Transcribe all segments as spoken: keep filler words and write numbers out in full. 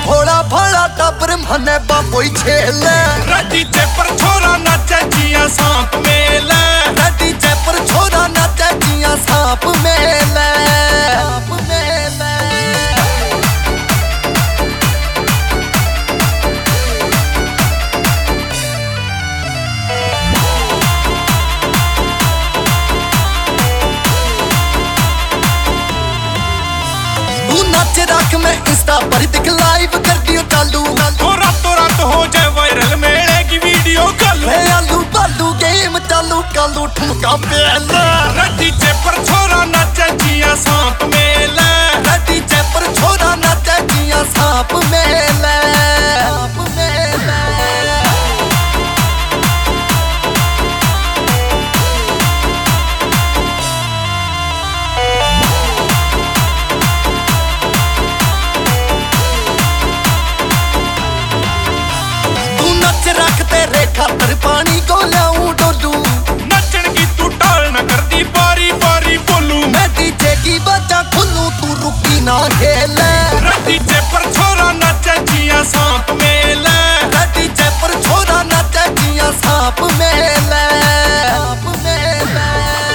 भोला भोला टबर मने बाबोई छेले रेडी पर छोरा नाचे जिया सांप मेले रेडी पर छोरा नाचे जिया सांप मेले सांप मेले तू नाच रख मैं इंस्टा पर दिख लाइव कर दियो चालू तो रातों रात हो जाए वायरल मेले की वीडियो कल आलू बालू गेम चालू कालू ठुमका पेला रेडी पर छोरा नाचे जिया सांप मेले रेडी पर छोरा नाचे जिया सांप मेले सांप मेले रखते रेखा पर पानी को लाऊं डोलू नचन की तू टाल न करती बारी बारी बोलू मैं डीजे की बजा खुलूं तू रुकी ना खेले डीजे पर छोरा नाचे जिया सांप मेले डीजे पर छोरा नाचे जिया सांप मेले सांप मेले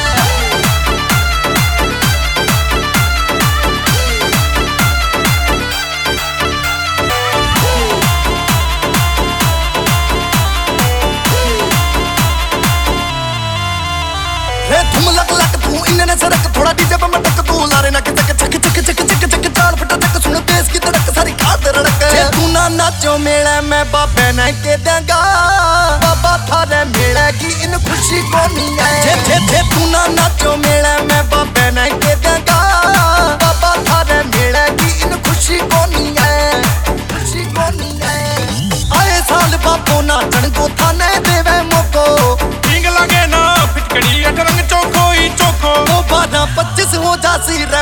तुम लग लग तू इन्ने सड़क थोड़ा डीजे पे मटक तू लारे ना चक चक चक चक चक चक चाल फटा चक सुन देश की धड़क सारी खात रड़क जे तू ना नाचो मेले मैं बाबे ने के देगा बाबा थारे मिलेगी इन खुशी को नहीं है जे जे जे तू ना नाचो मेले मैं बाबे ने के देगा बाबा थारे मिलेगी इन खुशी को नहीं है खुशी को नहीं है आए साल बाबो नाचन को थाने देवे मोको ठीक लगे ना फिटकड़ी रंग चोखो ही चोखो बारह पच्चीस हो जासी